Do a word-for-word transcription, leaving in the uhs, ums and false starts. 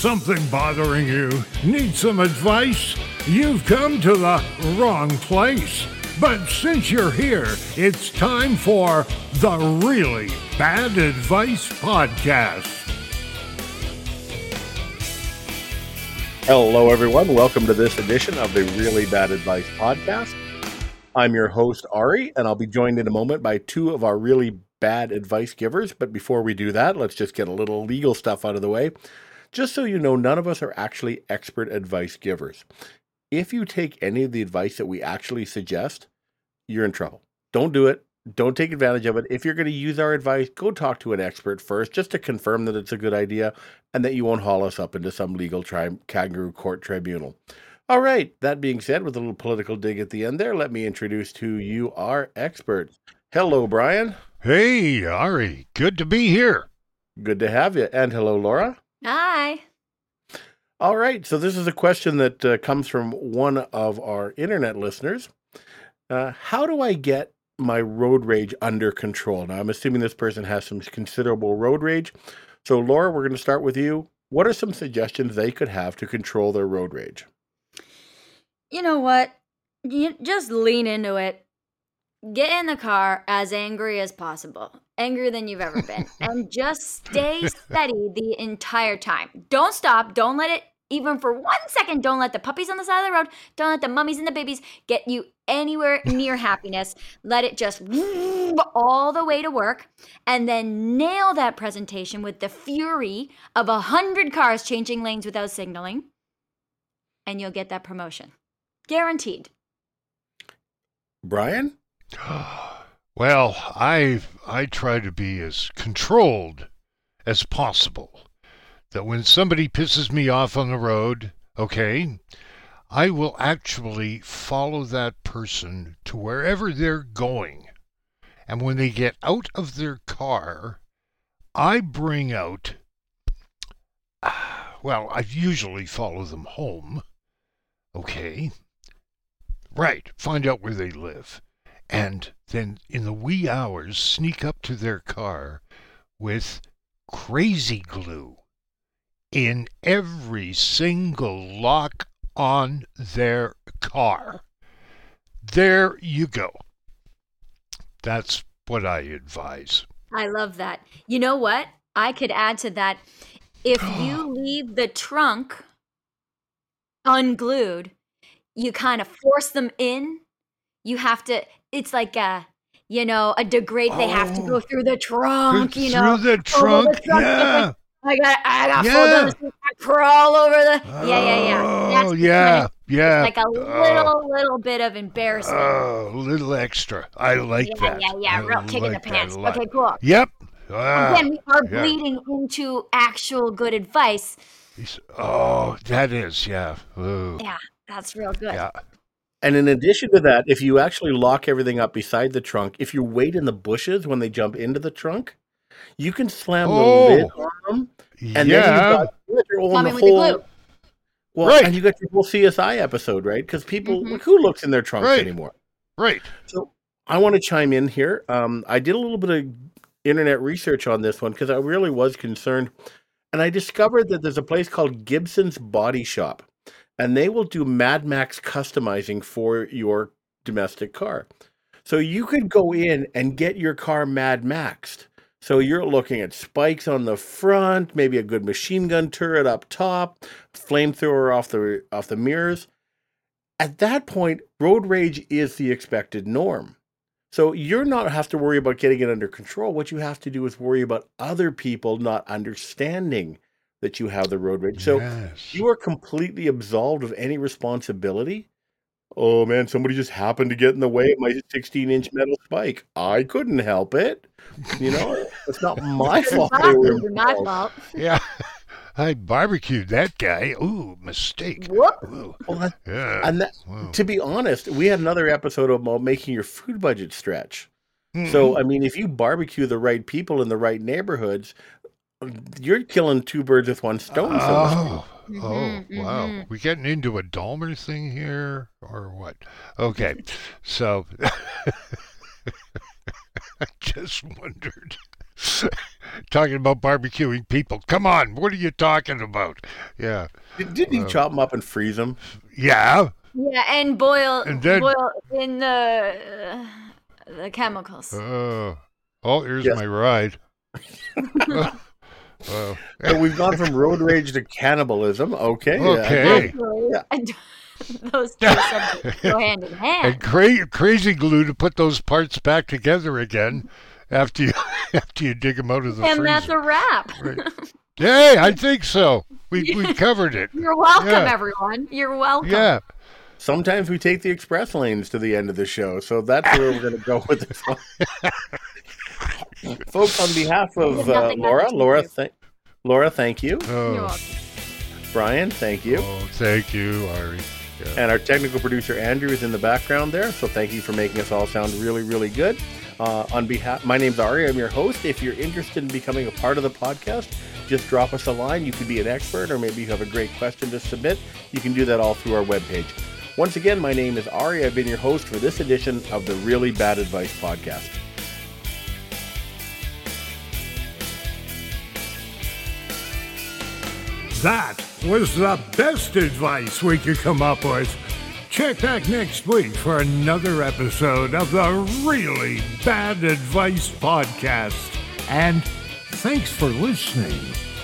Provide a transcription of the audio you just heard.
something bothering you? Need some advice? You've come to the wrong place. But since you're here, it's time for the Really Bad Advice Podcast. Hello, everyone. Welcome to this edition of the Really Bad Advice Podcast. I'm your host, Ari, and I'll be joined in a moment by two of our really bad advice givers. But before we do that, let's just get a little legal stuff out of the way. Just so you know, none of us are actually expert advice givers. If you take any of the advice that we actually suggest, you're in trouble. Don't do it. Don't take advantage of it. If you're going to use our advice, go talk to an expert first, just to confirm that it's a good idea and that you won't haul us up into some legal tri- kangaroo court tribunal. All right. That being said, with a little political dig at the end there, let me introduce to you our experts. Hello, Brian. Hey, Ari. Good to be here. Good to have you. And hello, Laura. Hi. All right. So this is a question that uh, comes from one of our internet listeners. Uh, how do I get my road rage under control? Now, I'm assuming this person has some considerable road rage. So, Laura, we're going to start with you. What are some suggestions they could have to control their road rage? You know what? You just lean into it. Get in the car as angry as possible. Angrier than you've ever been. And just stay steady the entire time. Don't stop. Don't let it, even for one second, don't let the puppies on the side of the road, don't let the mummies and the babies get you anywhere near happiness. Let it just all the way to work, and then nail that presentation with the fury of a hundred cars changing lanes without signaling, and you'll get that promotion. Guaranteed. Brian? Well, I I try to be as controlled as possible. That when somebody pisses me off on the road, okay, I will actually follow that person to wherever they're going. And when they get out of their car, I bring out, well, I usually follow them home, okay, right, find out where they live. And then in the wee hours, sneak up to their car with crazy glue in every single lock on their car. There you go. That's what I advise. I love that. You know what? I could add to that. If you leave the trunk unglued, you kind of force them in. You have to, it's like a, you know, a degrade. Oh, they have to go through the trunk, through, you know. Through the trunk, the trunk yeah. I got, I got yeah. full down the seat, I crawl over the, yeah, yeah, yeah. That's Oh, yeah, kind of, yeah. It's like a little, uh, little bit of embarrassment. Oh, a little extra. I like yeah, that. Yeah, yeah, yeah. Real I kick like in the pants. that Okay, cool. Yep. Ah, Again, we are yeah. bleeding into actual good advice. Oh, that is, yeah. Ooh. Yeah, that's real good. Yeah. And in addition to that, if you actually lock everything up beside the trunk, if you wait in the bushes when they jump into the trunk, you can slam Oh, the lid on them. And yeah. then you've got your own Plumbing with whole, the glue. Well, Right. and you got your whole C S I episode, right? Because people, Mhm. who looks in their trunks Right. anymore? Right. So I want to chime in here. Um, I did a little bit of internet research on this one because I really was concerned. And I discovered that there's a place called Gibson's Body Shop. And they will do Mad Max customizing for your domestic car. So you could go in and get your car Mad Maxed. So you're looking at spikes on the front, maybe a good machine gun turret up top, flamethrower off the off the mirrors. At that point, road rage is the expected norm. So you're not have to worry about getting it under control. What you have to do is worry about other people not understanding that you have the road rage. So yes. you are completely absolved of any responsibility. Oh man, somebody just happened to get in the way of my sixteen inch metal spike. I couldn't help it. You know, it's not my fault. They were It's my involved. fault. Yeah. I barbecued that guy. Ooh, mistake. Whoop. Ooh. Well, that, Yeah. and that, Wow. to be honest, we had another episode about making your food budget stretch. Mhm. So, I mean, if you barbecue the right people in the right neighborhoods, you're killing two birds with one stone. So to speak. Oh, oh, Mhm, wow. mhm. We getting into a Dahmer thing here or what? Okay. So I just wondered. talking about barbecuing people. Come on, what are you talking about? Yeah. Did, didn't he Uh, chop them up and freeze them? Yeah. Yeah, and boil And then- boil in the uh, the chemicals. Uh, oh, here's Yes. my ride. Uh, So we've gone from road rage to cannibalism. Okay. yeah, Okay. Actually, Yeah. I don't- those two subjects go hand in hand. and cra- crazy glue to put those parts back together again after you after you dig them out of the And freezer. that's a wrap. Right. Hey, I think so. We we covered it. You're welcome, Yeah. everyone. You're welcome. Yeah. Sometimes we take the express lanes to the end of the show, so that's where we're going to go with this one. Folks, on behalf of uh, Nothing Laura, happens Laura, with th- Laura, thank you. You're Oh, welcome. Brian, thank you. oh, thank you, Ari. Yeah. And our technical producer Andrew is in the background there, so thank you for making us all sound really, really good. Uh, on behalf, my name's Ari. I'm your host. If you're interested in becoming a part of the podcast, just drop us a line. You could be an expert, or maybe you have a great question to submit. You can do that all through our webpage. Once again, my name is Ari. I've been your host for this edition of the Really Bad Advice podcast. That was the best advice we could come up with. Check back next week for another episode of the Really Bad Advice podcast. And thanks for listening.